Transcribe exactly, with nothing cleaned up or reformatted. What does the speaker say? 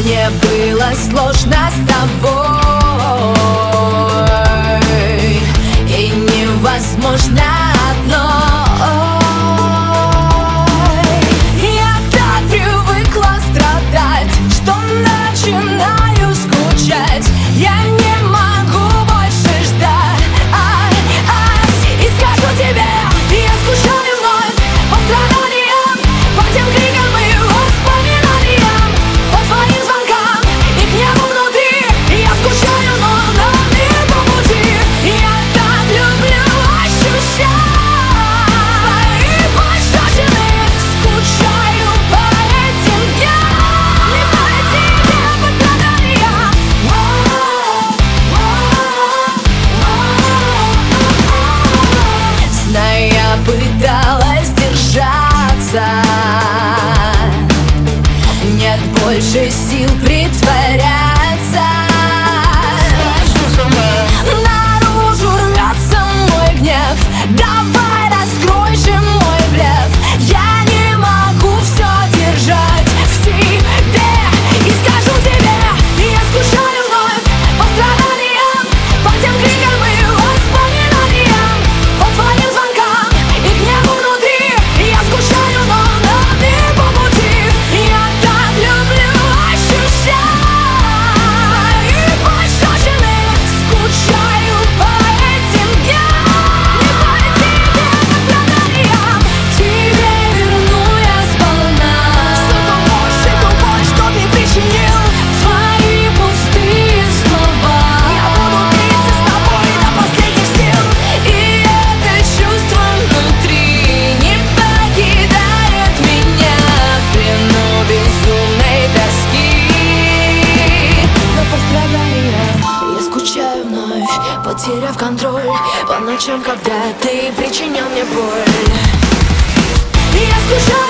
Мне было сложно с тобой, и невозможно одно. Я так привыкла страдать, что начинаю скучать. Я не могу больше ждать. Ай, ай, и скажу тебе, я скучаю вновь по страданиям, по тем крикам и воспоминаниям, по твоим звонкам и к небу внутри. Я скучаю, но нам не по пути. Я так люблю ощущать твои пощечины. Скучаю по этим дням, не по этим по страданиям. Знаю, я пыталась держаться, нет больше сил притворяться. Наружу рвется мой гнев, давай раскрой же мой блеф. Я не могу все держать в себе, и скажу тебе, я скучаю вновь по страданиям, по тем крикам и воспоминаниям, по твоим звонкам и к небу внутри. Я скучаю, но нам не по пути. Я так люблю ощущать твои пощечины. Скучаю по этим дням, не по этим по страданиям. Тебе верну я сполна всю ту ложь и ту боль, что ты причинил. Твои пустые слова, я буду биться с тобой до последних сил. И это чувство внутри не покидает меня в плену безумной тоски. Но по страданиям я скучаю вновь, потеряв контроль по ночам, когда ты причинял мне боль. Я скучаю.